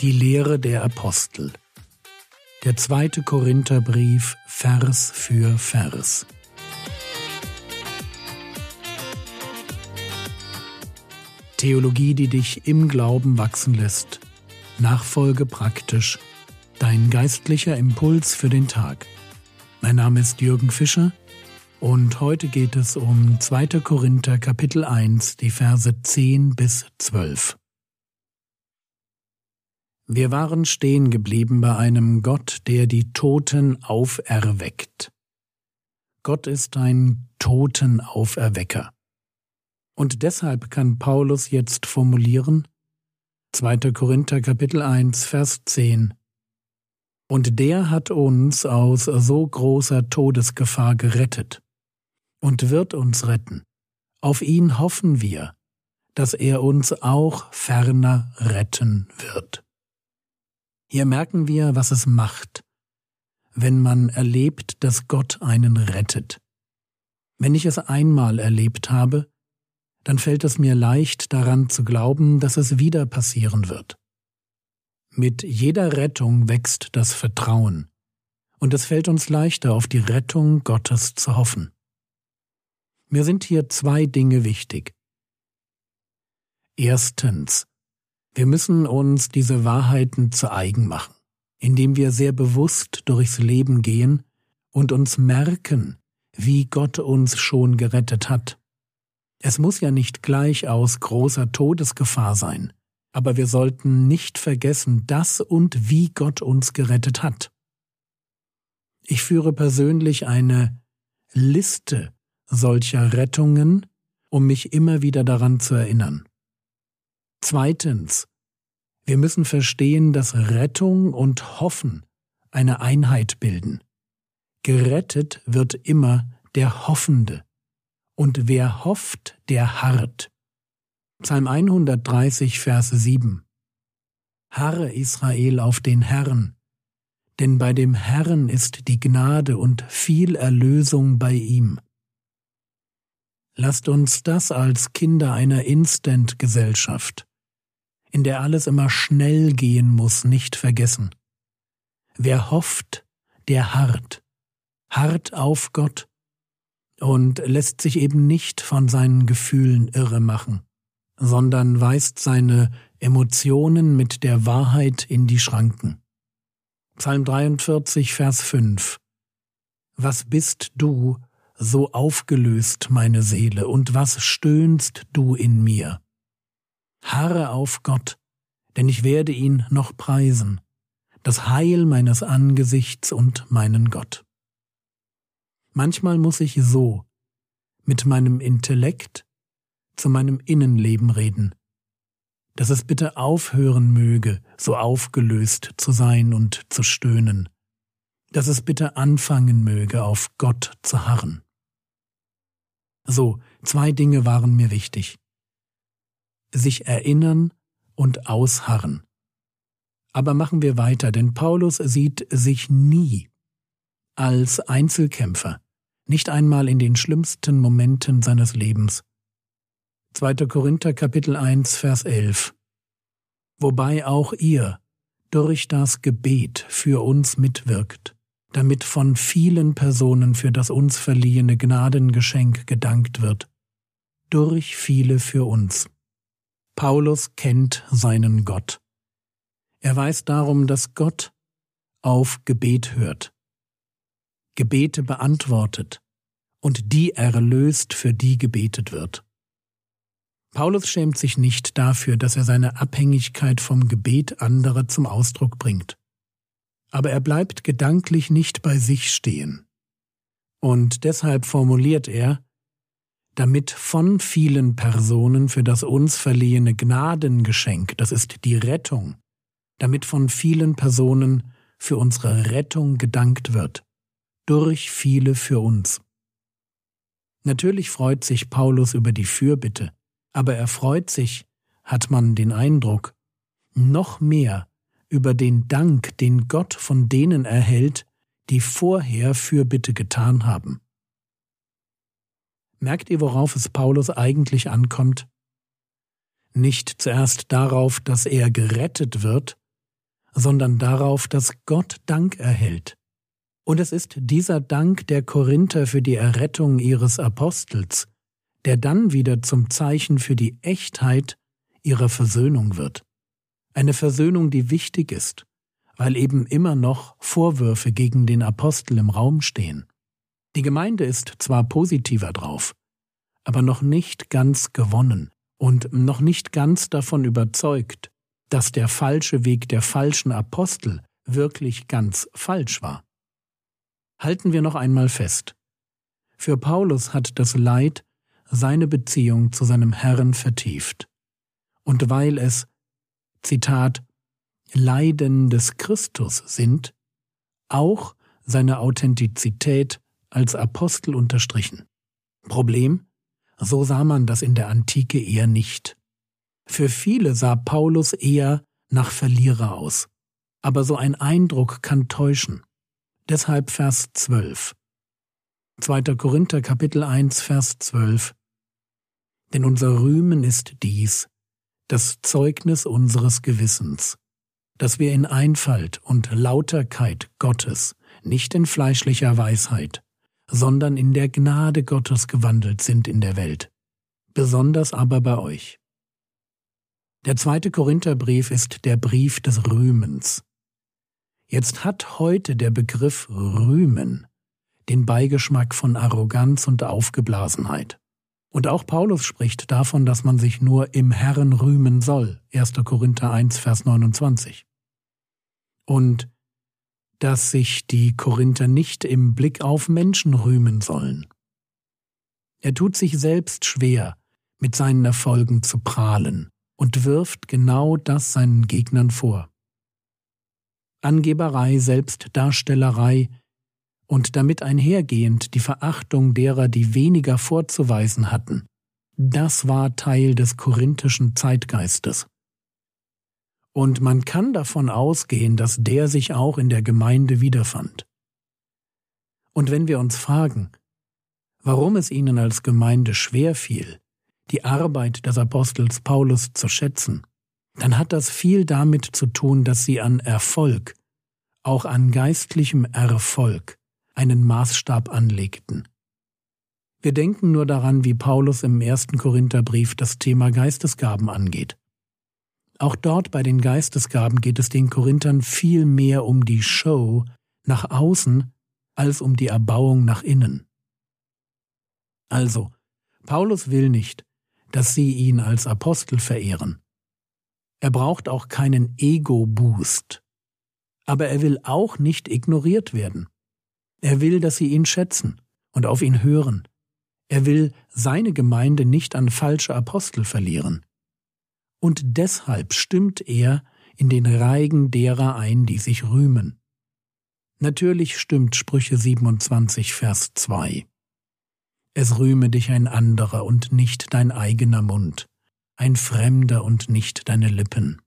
Die Lehre der Apostel. Der 2. Korintherbrief, Vers für Vers. Theologie, die dich im Glauben wachsen lässt. Nachfolge praktisch. Dein geistlicher Impuls für den Tag. Mein Name ist Jürgen Fischer und heute geht es um 2. Korinther Kapitel 1, die Verse 10 bis 12. Wir waren stehen geblieben bei einem Gott, der die Toten auferweckt. Gott ist ein Totenauferwecker. Und deshalb kann Paulus jetzt formulieren, 2. Korinther Kapitel 1, Vers 10. Und der hat uns aus so großer Todesgefahr gerettet und wird uns retten. Auf ihn hoffen wir, dass er uns auch ferner retten wird. Hier merken wir, was es macht, wenn man erlebt, dass Gott einen rettet. Wenn ich es einmal erlebt habe, dann fällt es mir leicht, daran zu glauben, dass es wieder passieren wird. Mit jeder Rettung wächst das Vertrauen, und es fällt uns leichter, auf die Rettung Gottes zu hoffen. Mir sind hier 2 Dinge wichtig. Erstens, wir müssen uns diese Wahrheiten zu eigen machen, indem wir sehr bewusst durchs Leben gehen und uns merken, wie Gott uns schon gerettet hat. Es muss ja nicht gleich aus großer Todesgefahr sein, aber wir sollten nicht vergessen, dass und wie Gott uns gerettet hat. Ich führe persönlich eine Liste solcher Rettungen, um mich immer wieder daran zu erinnern. Zweitens, wir müssen verstehen, dass Rettung und Hoffen eine Einheit bilden. Gerettet wird immer der Hoffende. Und wer hofft, der harrt. Psalm 130, Vers 7. Harre Israel auf den Herrn, denn bei dem Herrn ist die Gnade und viel Erlösung bei ihm. Lasst uns das als Kinder einer Instant-Gesellschaft, in der alles immer schnell gehen muss, nicht vergessen. Wer hofft, der harrt. Harrt auf Gott und lässt sich eben nicht von seinen Gefühlen irre machen, sondern weist seine Emotionen mit der Wahrheit in die Schranken. Psalm 43, Vers 5. Was bist du, so aufgelöst, meine Seele, und was stöhnst du in mir? Harre auf Gott, denn ich werde ihn noch preisen, das Heil meines Angesichts und meinen Gott. Manchmal muss ich so mit meinem Intellekt zu meinem Innenleben reden, dass es bitte aufhören möge, so aufgelöst zu sein und zu stöhnen, dass es bitte anfangen möge, auf Gott zu harren. So, 2 Dinge waren mir wichtig. Sich erinnern und ausharren. Aber machen wir weiter, denn Paulus sieht sich nie als Einzelkämpfer, nicht einmal in den schlimmsten Momenten seines Lebens. 2. Korinther Kapitel 1, Vers 11. Wobei auch ihr durch das Gebet für uns mitwirkt, damit von vielen Personen für das uns verliehene Gnadengeschenk gedankt wird. Durch viele für uns. Paulus kennt seinen Gott. Er weiß darum, dass Gott auf Gebet hört, Gebete beantwortet und die erlöst, für die gebetet wird. Paulus schämt sich nicht dafür, dass er seine Abhängigkeit vom Gebet anderer zum Ausdruck bringt. Aber er bleibt gedanklich nicht bei sich stehen. Und deshalb formuliert er, damit von vielen Personen für das uns verliehene Gnadengeschenk, das ist die Rettung, damit von vielen Personen für unsere Rettung gedankt wird, durch viele für uns. Natürlich freut sich Paulus über die Fürbitte, aber er freut sich, hat man den Eindruck, noch mehr über den Dank, den Gott von denen erhält, die vorher Fürbitte getan haben. Merkt ihr, worauf es Paulus eigentlich ankommt? Nicht zuerst darauf, dass er gerettet wird, sondern darauf, dass Gott Dank erhält. Und es ist dieser Dank der Korinther für die Errettung ihres Apostels, der dann wieder zum Zeichen für die Echtheit ihrer Versöhnung wird. Eine Versöhnung, die wichtig ist, weil eben immer noch Vorwürfe gegen den Apostel im Raum stehen. Die Gemeinde ist zwar positiver drauf, aber noch nicht ganz gewonnen und noch nicht ganz davon überzeugt, dass der falsche Weg der falschen Apostel wirklich ganz falsch war. Halten wir noch einmal fest. Für Paulus hat das Leid seine Beziehung zu seinem Herrn vertieft. Und weil es, Zitat, Leiden des Christus sind, auch seine Authentizität als Apostel unterstrichen. Problem? So sah man das in der Antike eher nicht. Für viele sah Paulus eher nach Verlierer aus. Aber so ein Eindruck kann täuschen. Deshalb Vers 12. 2. Korinther Kapitel 1, Vers 12. Denn unser Rühmen ist dies, das Zeugnis unseres Gewissens, dass wir in Einfalt und Lauterkeit Gottes, nicht in fleischlicher Weisheit, sondern in der Gnade Gottes gewandelt sind in der Welt, besonders aber bei euch. Der 2. Korintherbrief ist der Brief des Rühmens. Jetzt hat heute der Begriff Rühmen den Beigeschmack von Arroganz und Aufgeblasenheit. Und auch Paulus spricht davon, dass man sich nur im Herrn rühmen soll, 1. Korinther 1, Vers 29. Und dass sich die Korinther nicht im Blick auf Menschen rühmen sollen. Er tut sich selbst schwer, mit seinen Erfolgen zu prahlen und wirft genau das seinen Gegnern vor. Angeberei, Selbstdarstellerei und damit einhergehend die Verachtung derer, die weniger vorzuweisen hatten, das war Teil des korinthischen Zeitgeistes. Und man kann davon ausgehen, dass der sich auch in der Gemeinde wiederfand. Und wenn wir uns fragen, warum es ihnen als Gemeinde schwer fiel, die Arbeit des Apostels Paulus zu schätzen, dann hat das viel damit zu tun, dass sie an Erfolg, auch an geistlichem Erfolg, einen Maßstab anlegten. Wir denken nur daran, wie Paulus im 1. Korintherbrief das Thema Geistesgaben angeht. Auch dort bei den Geistesgaben geht es den Korinthern viel mehr um die Show nach außen als um die Erbauung nach innen. Also, Paulus will nicht, dass sie ihn als Apostel verehren. Er braucht auch keinen Ego-Boost. Aber er will auch nicht ignoriert werden. Er will, dass sie ihn schätzen und auf ihn hören. Er will seine Gemeinde nicht an falsche Apostel verlieren. Und deshalb stimmt er in den Reigen derer ein, die sich rühmen. Natürlich stimmt Sprüche 27, Vers 2. Es rühme dich ein anderer und nicht dein eigener Mund, ein Fremder und nicht deine Lippen.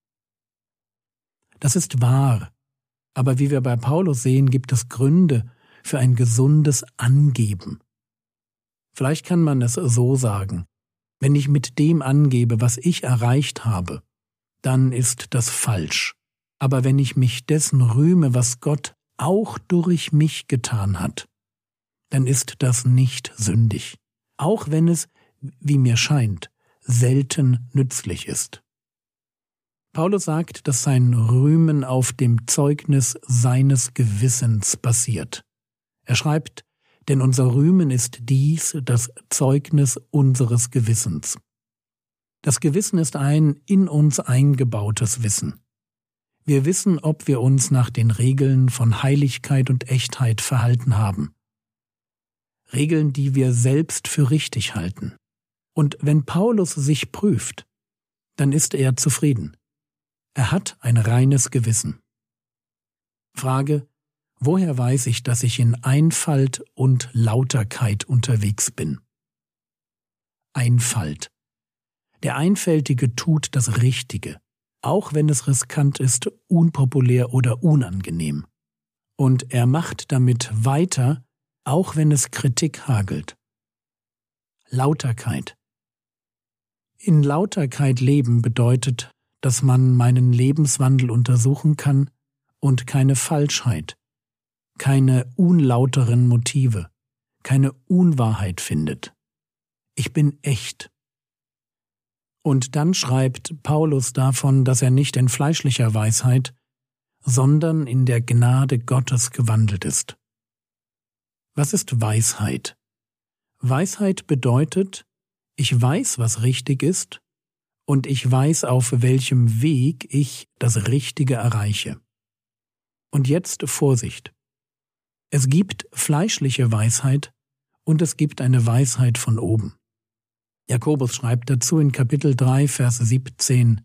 Das ist wahr, aber wie wir bei Paulus sehen, gibt es Gründe für ein gesundes Angeben. Vielleicht kann man es so sagen: Wenn ich mit dem angebe, was ich erreicht habe, dann ist das falsch. Aber wenn ich mich dessen rühme, was Gott auch durch mich getan hat, dann ist das nicht sündig, auch wenn es, wie mir scheint, selten nützlich ist. Paulus sagt, dass sein Rühmen auf dem Zeugnis seines Gewissens basiert. Er schreibt: Denn unser Rühmen ist dies, das Zeugnis unseres Gewissens. Das Gewissen ist ein in uns eingebautes Wissen. Wir wissen, ob wir uns nach den Regeln von Heiligkeit und Echtheit verhalten haben. Regeln, die wir selbst für richtig halten. Und wenn Paulus sich prüft, dann ist er zufrieden. Er hat ein reines Gewissen. Frage: Woher weiß ich, dass ich in Einfalt und Lauterkeit unterwegs bin? Einfalt. Der Einfältige tut das Richtige, auch wenn es riskant ist, unpopulär oder unangenehm. Und er macht damit weiter, auch wenn es Kritik hagelt. Lauterkeit. In Lauterkeit leben bedeutet, dass man meinen Lebenswandel untersuchen kann und keine Falschheit, keine unlauteren Motive, keine Unwahrheit findet. Ich bin echt. Und dann schreibt Paulus davon, dass er nicht in fleischlicher Weisheit, sondern in der Gnade Gottes gewandelt ist. Was ist Weisheit? Weisheit bedeutet, ich weiß, was richtig ist, und ich weiß, auf welchem Weg ich das Richtige erreiche. Und jetzt Vorsicht. Es gibt fleischliche Weisheit und es gibt eine Weisheit von oben. Jakobus schreibt dazu in Kapitel 3, Vers 17: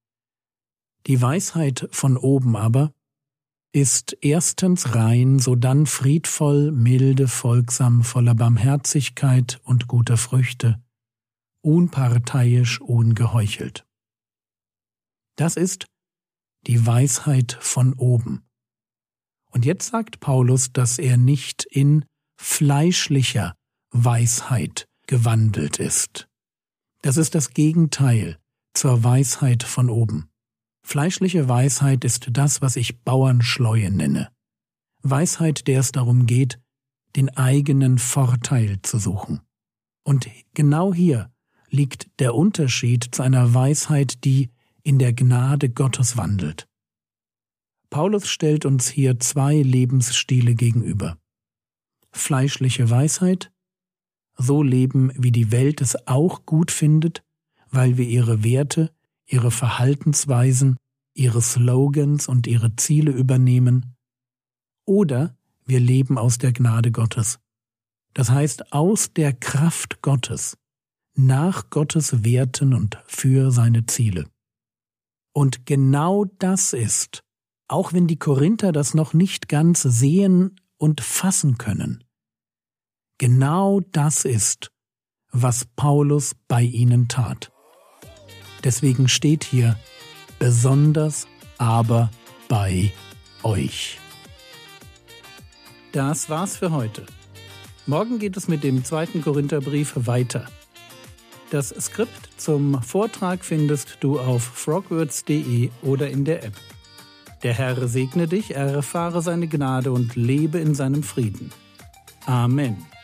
Die Weisheit von oben aber ist erstens rein, sodann friedvoll, milde, folgsam, voller Barmherzigkeit und guter Früchte, unparteiisch, ungeheuchelt. Das ist die Weisheit von oben. Und jetzt sagt Paulus, dass er nicht in fleischlicher Weisheit gewandelt ist. Das ist das Gegenteil zur Weisheit von oben. Fleischliche Weisheit ist das, was ich Bauernschleue nenne. Weisheit, der es darum geht, den eigenen Vorteil zu suchen. Und genau hier liegt der Unterschied zu einer Weisheit, die in der Gnade Gottes wandelt. Paulus stellt uns hier zwei Lebensstile gegenüber. Fleischliche Weisheit, so leben, wie die Welt es auch gut findet, weil wir ihre Werte, ihre Verhaltensweisen, ihre Slogans und ihre Ziele übernehmen. Oder wir leben aus der Gnade Gottes. Das heißt, aus der Kraft Gottes, nach Gottes Werten und für seine Ziele. Und genau das ist, auch wenn die Korinther das noch nicht ganz sehen und fassen können, genau das ist, was Paulus bei ihnen tat. Deswegen steht hier, besonders aber bei euch. Das war's für heute. Morgen geht es mit dem 2. Korintherbrief weiter. Das Skript zum Vortrag findest du auf frogwords.de oder in der App. Der Herr segne dich, erfahre seine Gnade und lebe in seinem Frieden. Amen.